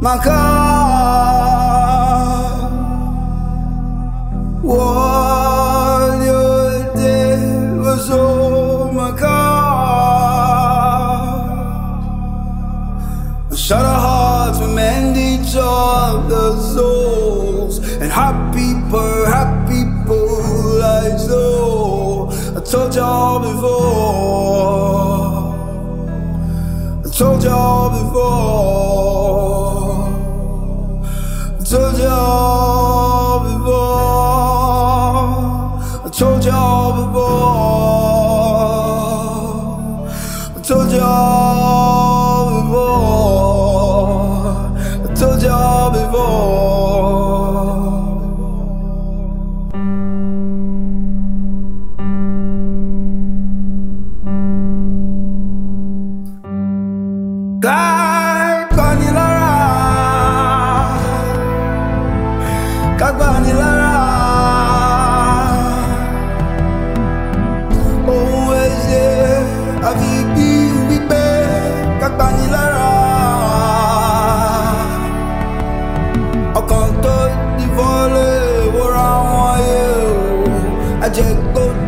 my car. What you did was all my car. Shut our hearts, we mend each other's souls, and happy people like so. I told y'all before, I told y'all before, I told y'all before, I told y'all before, I told y'all before, I told y'all before. Kagbani Lara, always yeah, Avibi Wipe, Kagbani Lara. Ọkàn tó di volley, wọ́n ra wọn yẹ̀ o, ajẹ́gbó.